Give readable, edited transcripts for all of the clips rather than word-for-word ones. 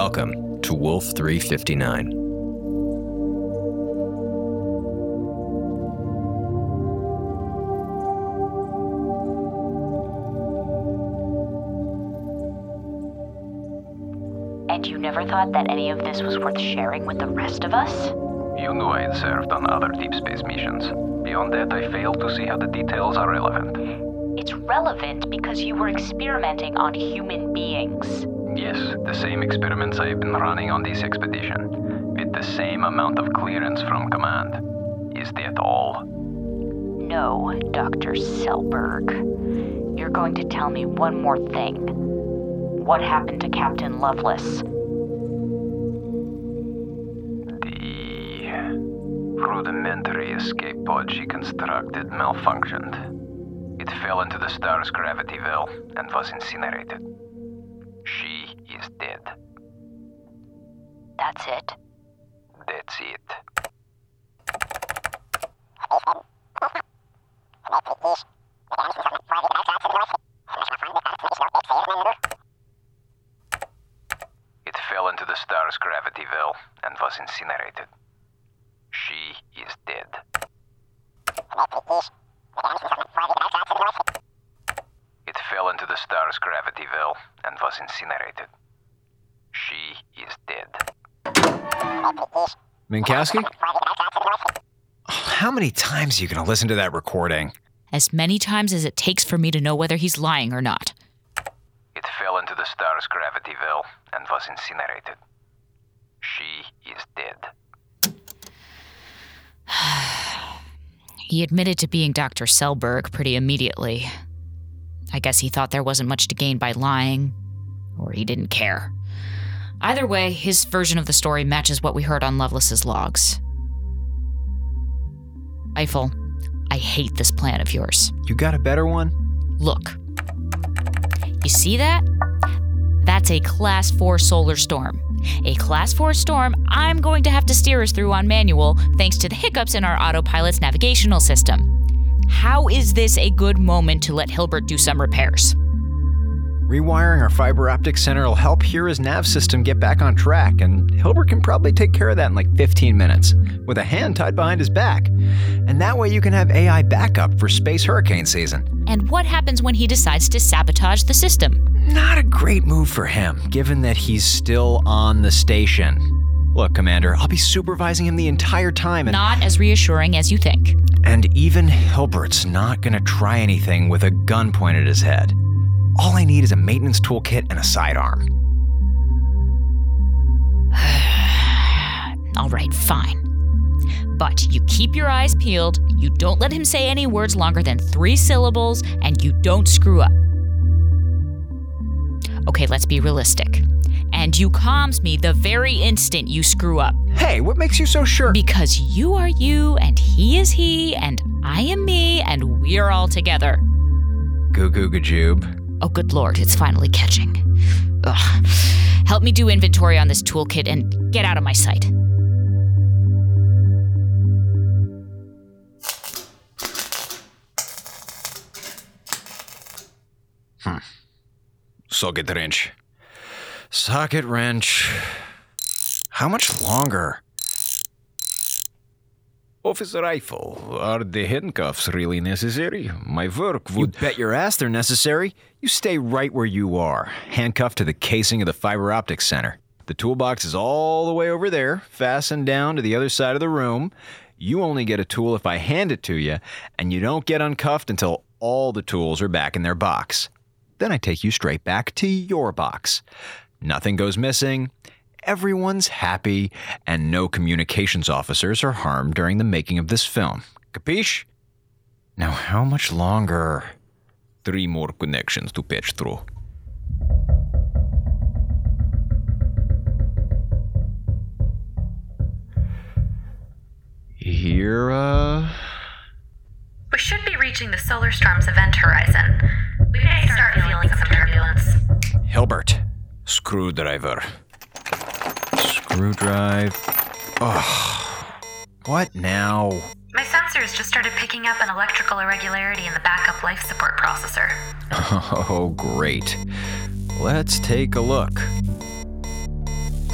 Welcome to Wolf 359. And you never thought that any of this was worth sharing with the rest of us? You knew I had served on other deep space missions. Beyond that, I failed to see how the details are relevant. It's relevant because you were experimenting on human beings. Yes, the same experiments I've been running on this expedition, with the same amount of clearance from command. Is that all? No, Dr. Selberg. You're going to tell me one more thing. What happened to Captain Lovelace? The rudimentary escape pod she constructed malfunctioned. It fell into the star's gravity well and was incinerated. She is dead. That's it? That's it. It fell into the star's gravity well and was incinerated. She is dead. It fell into the star's gravity well and was incinerated. She is dead. Minkowski? How many times are you going to listen to that recording? As many times as it takes for me to know whether he's lying or not. It fell into the star's gravity well and was incinerated. She is dead. He admitted to being Dr. Selberg pretty immediately. I guess he thought there wasn't much to gain by lying, or he didn't care. Either way, his version of the story matches what we heard on Lovelace's logs. Eiffel, I hate this plan of yours. You got a better one? Look. You see that? That's a Class 4 solar storm. A Class 4 storm I'm going to have to steer us through on manual thanks to the hiccups in our autopilot's navigational system. How is this a good moment to let Hilbert do some repairs? Rewiring our fiber optic center will help Hira's nav system get back on track, and Hilbert can probably take care of that in like 15 minutes, with a hand tied behind his back. And that way you can have AI backup for space hurricane season. And what happens when he decides to sabotage the system? Not a great move for him, given that he's still on the station. Look, Commander, I'll be supervising him the entire time and... Not as reassuring as you think. And even Hilbert's not gonna try anything with a gun pointed at his head. All I need is a maintenance toolkit and a sidearm. All right, fine. But you keep your eyes peeled, you don't let him say any words longer than 3 syllables, and you don't screw up. Okay, let's be realistic. And you calms me the very instant you screw up. Hey, what makes you so sure? Because you are you, and he is he, and I am me, and we're all together. Goo goo gajoob. Oh, good lord, it's finally catching. Ugh. Help me do inventory on this toolkit and get out of my sight. Socket wrench. Socket wrench. How much longer? Officer Eiffel, are the handcuffs really necessary? My work You would... bet your ass they're necessary. You stay right where you are, handcuffed to the casing of the fiber optic center. The toolbox is all the way over there, fastened down to the other side of the room. You only get a tool if I hand it to you, and you don't get uncuffed until all the tools are back in their box. Then I take you straight back to your box. Nothing goes missing. Everyone's happy, and no communications officers are harmed during the making of this film. Capiche? Now, how much longer? 3 more connections to patch through. Hira? We should be reaching the solar storm's event horizon. We may start feeling some turbulence. Hilbert. Screwdriver. Screwdrive. Ugh. What now? My sensors just started picking up an electrical irregularity in the backup life support processor. Oh, great. Let's take a look.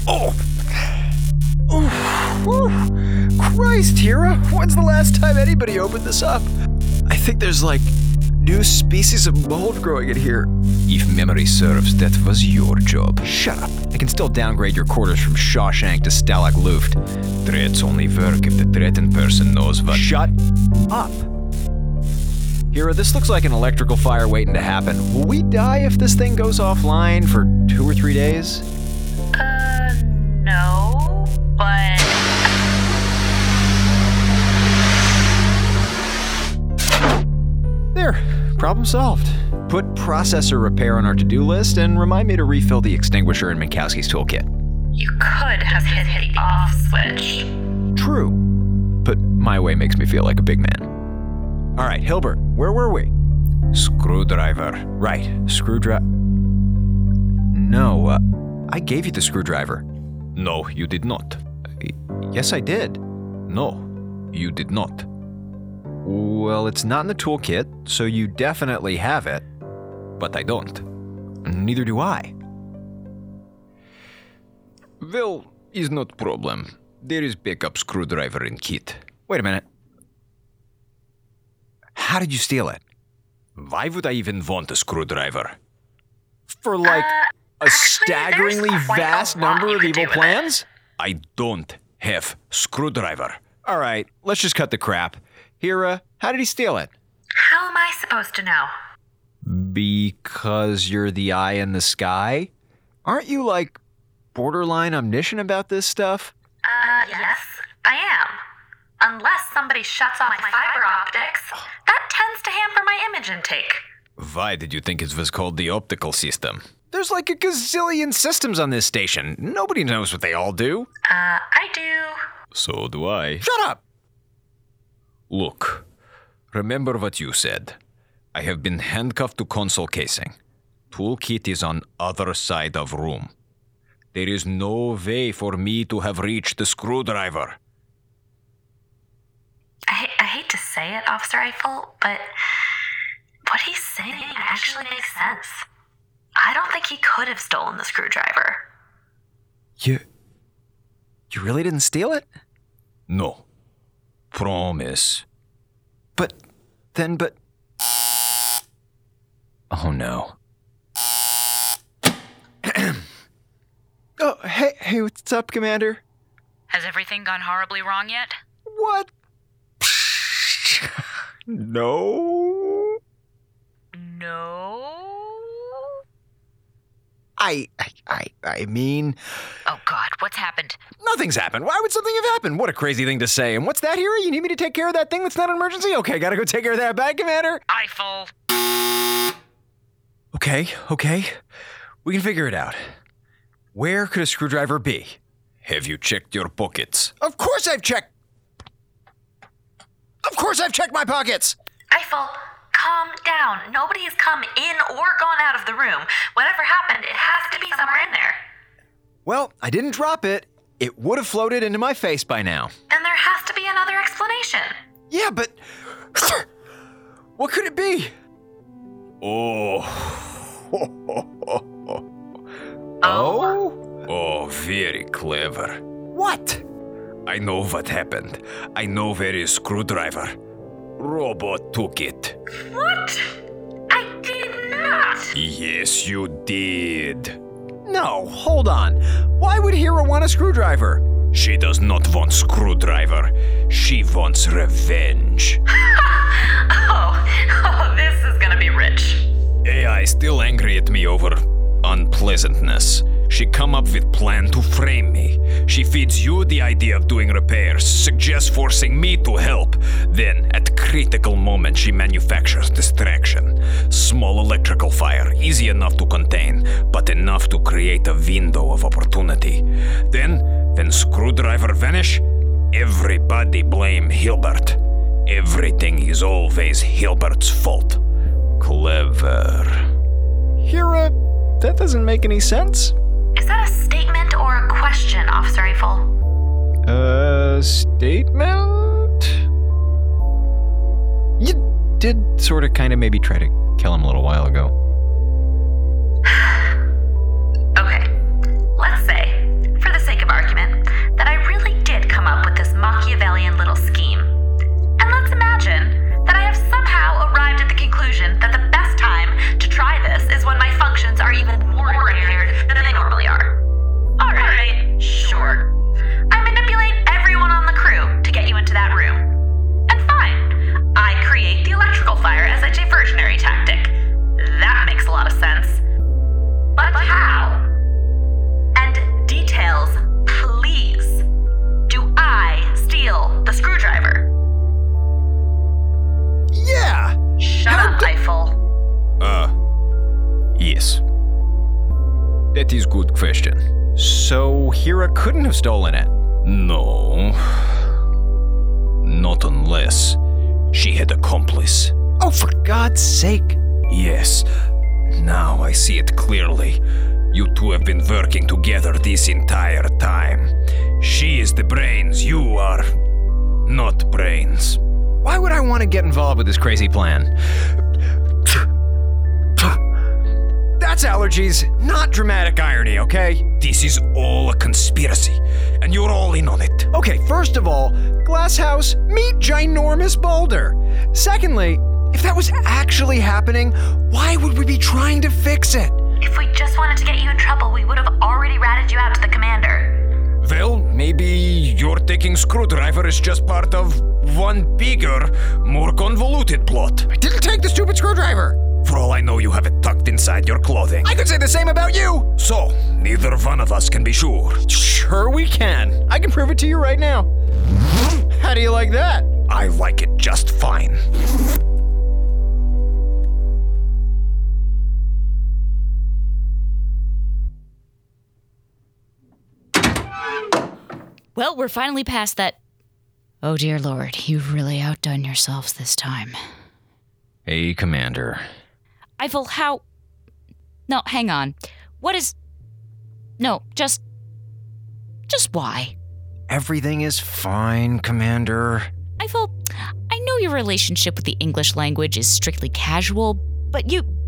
Christ, Hera, when's the last time anybody opened this up? I think there's new species of mold growing in here. If memory serves, that was your job. Shut up. I can still downgrade your quarters from Shawshank to Stalag Luft. Threats only work if the threatened person knows what... Shut up. Hera, this looks like an electrical fire waiting to happen. Will we die if this thing goes offline for 2 or 3 days? No, but... There, problem solved. Put processor repair on our to-do list and remind me to refill the extinguisher in Minkowski's toolkit. You could have hit the off switch. True, but my way makes me feel like a big man. All right, Hilbert, where were we? Screwdriver. Right, screwdriver. No, I gave you the screwdriver. No, you did not. Yes, I did. No, you did not. Well, it's not in the toolkit, so you definitely have it. But I don't. Neither do I. Well, is not problem. There is backup screwdriver in kit. Wait a minute. How did you steal it? Why would I even want a screwdriver? For a staggeringly vast number of evil plans? I don't have screwdriver. All right, let's just cut the crap. Hera, how did he steal it? How am I supposed to know? Because you're the eye in the sky? Aren't you, borderline omniscient about this stuff? Yes, I am. Unless somebody shuts off my fiber optics, that tends to hamper my image intake. Why did you think it was called the optical system? There's a gazillion systems on this station. Nobody knows what they all do. I do. So do I. Shut up! Look, remember what you said. I have been handcuffed to console casing. Toolkit is on other side of room. There is no way for me to have reached the screwdriver. I hate to say it, Officer Eiffel, but what he's saying actually makes sense. I don't think he could have stolen the screwdriver. You really didn't steal it? No. Promise. But... Oh no. Oh, hey, what's up, Commander? Has everything gone horribly wrong yet? What? No. No? I mean... Oh God, what's happened? Nothing's happened. Why would something have happened? What a crazy thing to say. And what's that, Hera? You need me to take care of that thing that's not an emergency? Okay, gotta go take care of that. Bye, Commander. Eiffel. Okay. We can figure it out. Where could a screwdriver be? Have you checked your pockets? Of course I've checked my pockets! Eiffel, calm down. Nobody has come in or gone out of the room. Whatever happened, it has to be somewhere in there. Well, I didn't drop it. It would have floated into my face by now. Then there has to be another explanation. Yeah, but... what could it be? Oh, very clever. What? I know what happened. I know where is screwdriver. Robot took it. What? I did not. Yes, you did. No, hold on. Why would Hera want a screwdriver? She does not want screwdriver. She wants revenge. Oh, this is gonna be rich. AI still angry at me over unpleasantness. She come up with plan to frame me. She feeds you the idea of doing repairs, suggests forcing me to help. Then, at critical moment, she manufactures distraction. Small electrical fire, easy enough to contain, but enough to create a window of opportunity. Then, when screwdriver vanish, everybody blame Hilbert. Everything is always Hilbert's fault. Clever. Hera, that doesn't make any sense. Is that a statement or a question, Officer Eiffel? Statement? You did sort of kind of maybe try to kill him a little while ago. Okay, let's say, for the That is good question. So Hira couldn't have stolen it. No. Not unless she had accomplice. Oh, for God's sake. Yes. Now I see it clearly. You two have been working together this entire time. She is the brains, you are not brains. Why would I want to get involved with this crazy plan? That's allergies, not dramatic irony, okay? This is all a conspiracy, and you're all in on it. Okay, first of all, glass house, meet ginormous boulder. Secondly, if that was actually happening, why would we be trying to fix it? If we just wanted to get you in trouble, we would have already ratted you out to the commander. Well, maybe your taking Screwdriver is just part of one bigger, more convoluted plot. I didn't take the stupid screwdriver. For all I know, you have it tucked inside your clothing. I could say the same about you. So, neither one of us can be sure. Sure we can. I can prove it to you right now. How do you like that? I like it just fine. Well, we're finally past that. Oh, dear Lord, you've really outdone yourselves this time. Hey, Commander. Eiffel, how... No, hang on. What is... No, just why? Everything is fine, Commander. Eiffel, I know your relationship with the English language is strictly casual, but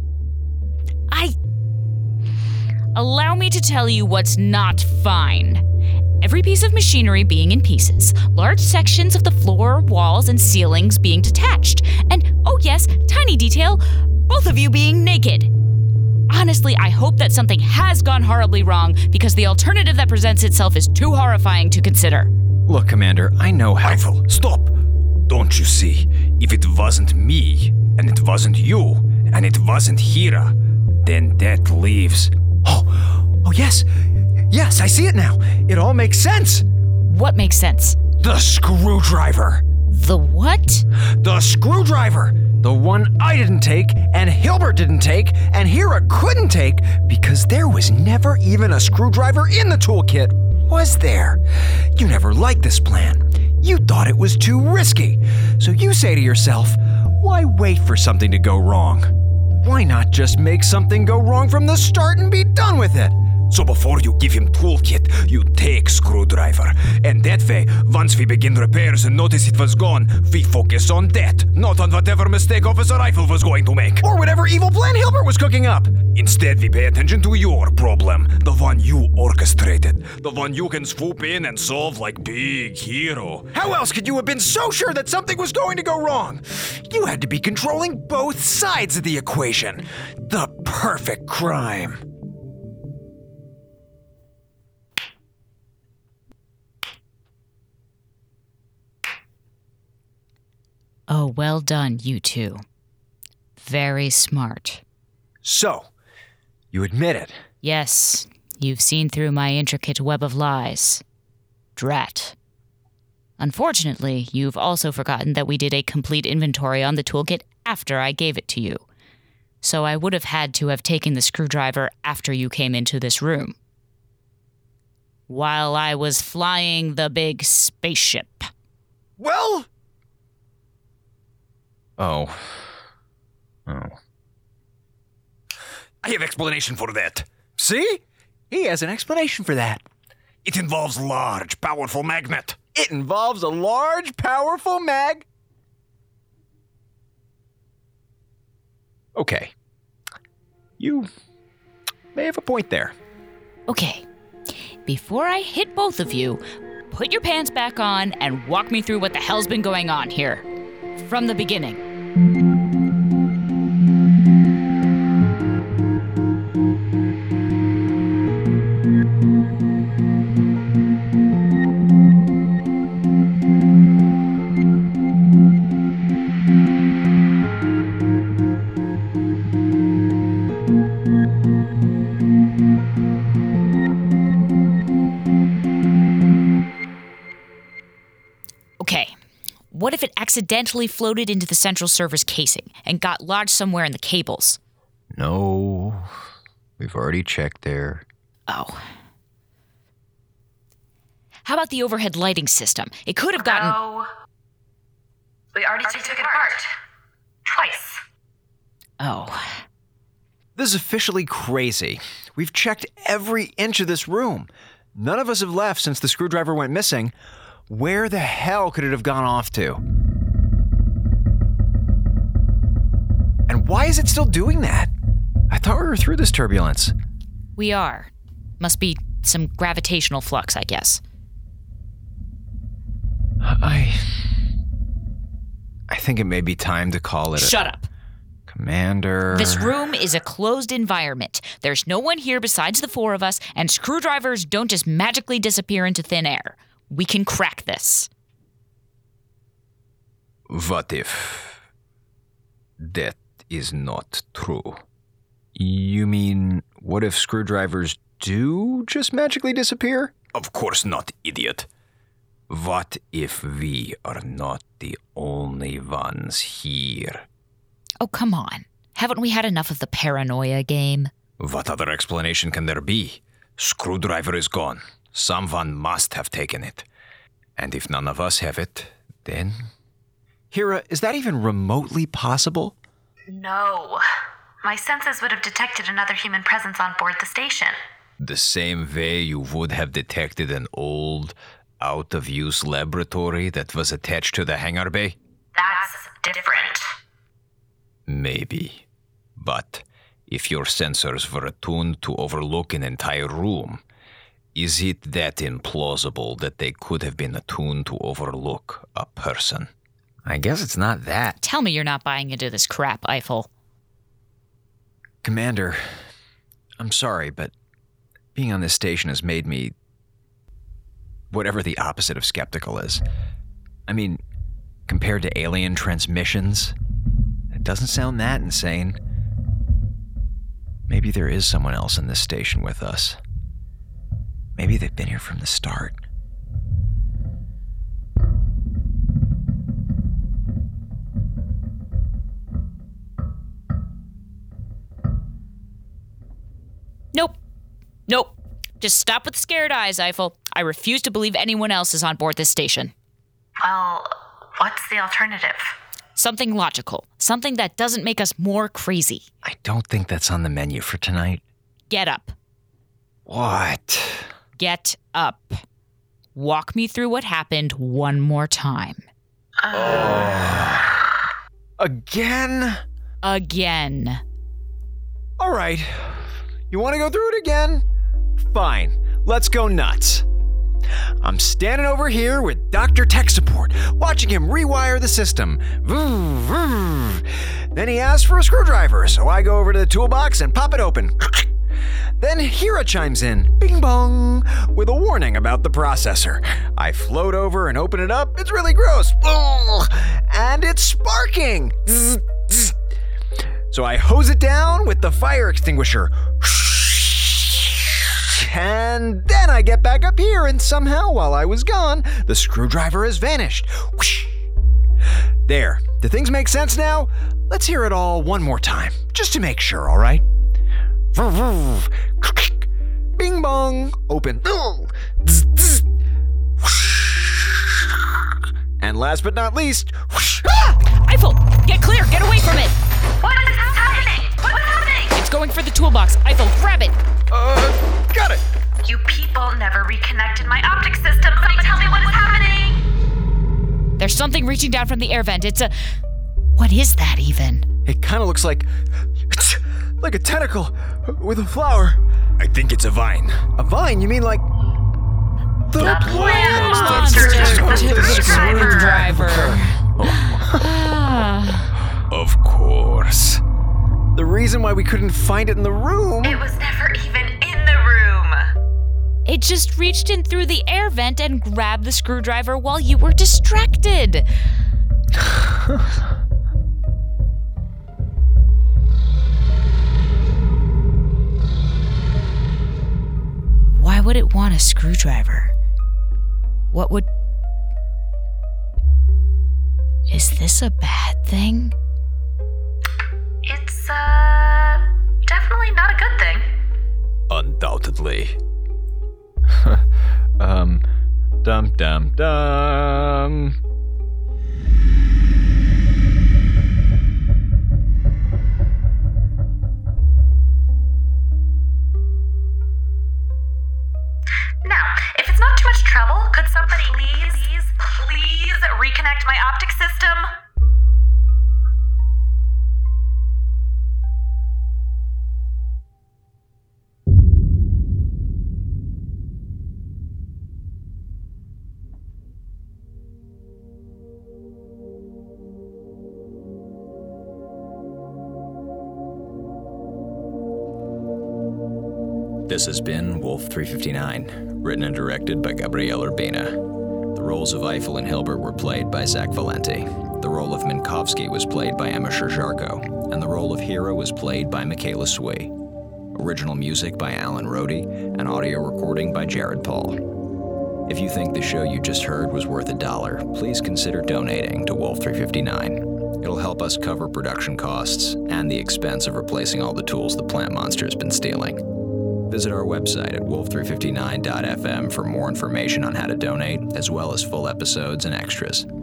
Allow me to tell you what's not fine. Every piece of machinery being in pieces, large sections of the floor, walls, and ceilings being detached, and, oh yes, tiny detail, both of you being naked. Honestly, I hope that something has gone horribly wrong, because the alternative that presents itself is too horrifying to consider. Look, Commander, I know how... Eiffel, stop! Don't you see? If it wasn't me, and it wasn't you, and it wasn't Hira, then that leaves... Oh, yes. Yes, I see it now. It all makes sense. What makes sense? The screwdriver. The what? The screwdriver. The one I didn't take, and Hilbert didn't take, and Hira couldn't take, because there was never even a screwdriver in the toolkit, was there? You never liked this plan. You thought it was too risky. So you say to yourself, why wait for something to go wrong? Why not just make something go wrong from the start and be done with it? So before you give him toolkit, you take screwdriver. And that way, once we begin repairs and notice it was gone, we focus on that, not on whatever mistake Officer Eiffel was going to make. Or whatever evil plan Hilbert was cooking up. Instead, we pay attention to your problem, the one you orchestrated, the one you can swoop in and solve like big hero. How else could you have been so sure that something was going to go wrong? You had to be controlling both sides of the equation. The perfect crime. Oh, well done, you two. Very smart. So, you admit it? Yes, you've seen through my intricate web of lies. Drat. Unfortunately, you've also forgotten that we did a complete inventory on the toolkit after I gave it to you. So I would have had to have taken the screwdriver after you came into this room. While I was flying the big spaceship. Well... Oh. I have explanation for that. See? He has an explanation for that. It involves large, powerful magnet. It involves a large, powerful mag... Okay. You may have a point there. Okay. Before I hit both of you, put your pants back on and walk me through what the hell's been going on here. From the beginning. Okay. What if it accidentally floated into the central server's casing and got lodged somewhere in the cables? No, we've already checked there. Oh. How about the overhead lighting system? It could have gotten... No. We already took it apart. Twice. Oh. This is officially crazy. We've checked every inch of this room. None of us have left since the screwdriver went missing. Where the hell could it have gone off to? And why is it still doing that? I thought we were through this turbulence. We are. Must be some gravitational flux, I guess. I think it may be time to call it Shut up. Commander... This room is a closed environment. There's no one here besides the four of us, and screwdrivers don't just magically disappear into thin air. We can crack this. What if that is not true? You mean, what if screwdrivers do just magically disappear? Of course not, idiot. What if we are not the only ones here? Oh, come on. Haven't we had enough of the paranoia game? What other explanation can there be? Screwdriver is gone. Someone must have taken it. And if none of us have it, then... Hira, is that even remotely possible? No. My senses would have detected another human presence on board the station. The same way you would have detected an old, out-of-use laboratory that was attached to the hangar bay? That's different. Maybe. But if your sensors were attuned to overlook an entire room, is it that implausible that they could have been attuned to overlook a person? I guess it's not that. Tell me you're not buying into this crap, Eiffel. Commander, I'm sorry, but being on this station has made me whatever the opposite of skeptical is. I mean, compared to alien transmissions, it doesn't sound that insane. Maybe there is someone else in this station with us. Maybe they've been here from the start. Nope. Just stop with the scared eyes, Eiffel. I refuse to believe anyone else is on board this station. Well, what's the alternative? Something logical. Something that doesn't make us more crazy. I don't think that's on the menu for tonight. Get up. What? Get up. Walk me through what happened one more time. Again? Again. All right. You want to go through it again? Fine. Let's go nuts. I'm standing over here with Dr. Tech Support, watching him rewire the system. Then he asks for a screwdriver, so I go over to the toolbox and pop it open. Then Hira chimes in, bing bong, with a warning about the processor. I float over and open it up. It's really gross. And it's sparking. So I hose it down with the fire extinguisher. And then I get back up here, and somehow, while I was gone, the screwdriver has vanished. There. Do things make sense now? Let's hear it all one more time, just to make sure, all right? Bing bong. Open. And last but not least... Eiffel, get clear. Get away from it. What is happening? What's happening? It's going for the toolbox. Eiffel, grab it. Got it. You people never reconnected my optic system. Somebody tell me what is happening. There's something reaching down from the air vent. It's a... What is that even? It kind of looks like a tentacle with a flower. I think it's a vine. A vine? You mean like... The plant monster to the screwdriver. Of course. The reason why we couldn't find it in the room... It was never even in the room. It just reached in through the air vent and grabbed the screwdriver while you were distracted. Why would it want a screwdriver? What would... Is this a bad thing? It's, definitely not a good thing. Undoubtedly. Dum dum dum. Now, if it's not too much trouble, could somebody please reconnect my optic system? This has been Wolf 359, written and directed by Gabriel Urbina. The roles of Eiffel and Hilbert were played by Zach Valenti. The role of Minkowski was played by Emma Sherjarko, and the role of Hera was played by Michaela Swee. Original music by Alan Rohde, and audio recording by Jared Paul. If you think the show you just heard was worth $1, please consider donating to Wolf 359. It'll help us cover production costs and the expense of replacing all the tools the plant monster has been stealing. Visit our website at wolf359.fm for more information on how to donate, as well as full episodes and extras.